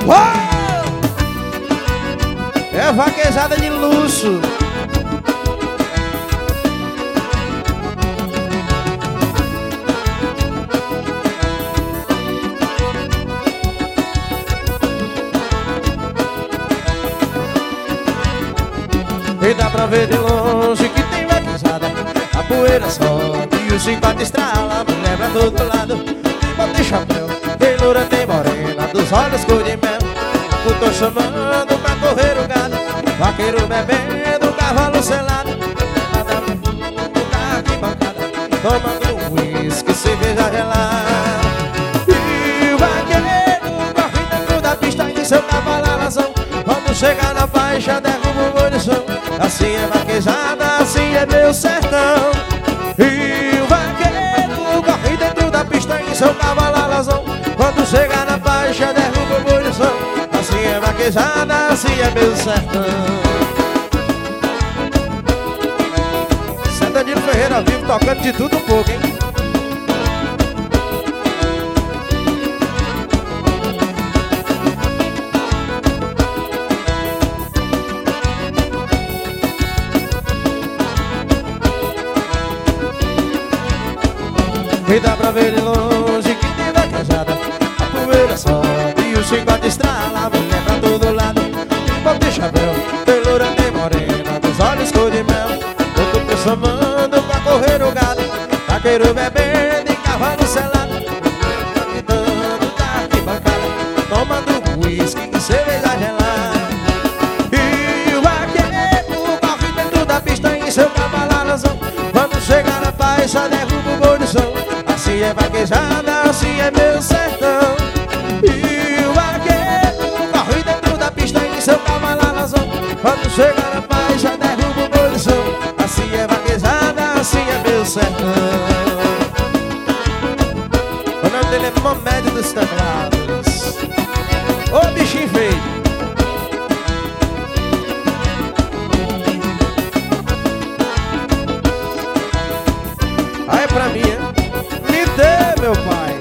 Uou! É vaquejada de luxo. E dá pra ver de longe que tem vaquejada. A poeira sobe e o chicote estrala. Mulher pra todo lado, tem bota e chapéu. Tem loura, tem morena, dos olhos cor de mel. Eu tô chamando pra correr o gado. Vaqueiro bebendo, cavalo selado. Nada no carro de bancada, tomando uísque, cerveja gelada. E o vaqueiro corre dentro da pista em seu cavalo alazão. Quando chega na faixa, derruba o boi no chão. Assim é vaquejada, assim é meu sertão. E o vaqueiro corre dentro da pista em seu cavalo alazão. Quando chega na faixa, derruba o boi no chão. Assim é vaquejada, assim é meu sertão. Danilo Ferreira vivo, tocando de tudo um pouco, hein? E dá pra ver de longe que tem vaquejada. A poeira sobe e o chicote estrala. Mulher pra todo lado, tem bota e chapéu. Tem loura, tem morena, dos olhos cor de mel. Eu tô chamando pra correr o gado. Vaqueiro bebendo em cavalo selado. Capitando da arquibancada, tomando uísque e cerveja gelada. E o vaqueiro corre dentro da pista em seu cavalo alazão. Quando chega na faixa, derruba o boi no chão. Assim é vaquejada, assim é meu sertão. E o vaqueiro corre dentro da pista em seu cavalo alazão. Quando chega na faixa, derruba o boi no chão. Assim é vaquejada, assim é meu sertão. O nome dele é Momédio dos Teclados. Ô bichinho feio. Aí pra mim, hein? Me dê, meu pai.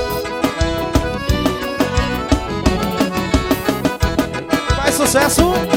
Faz sucesso.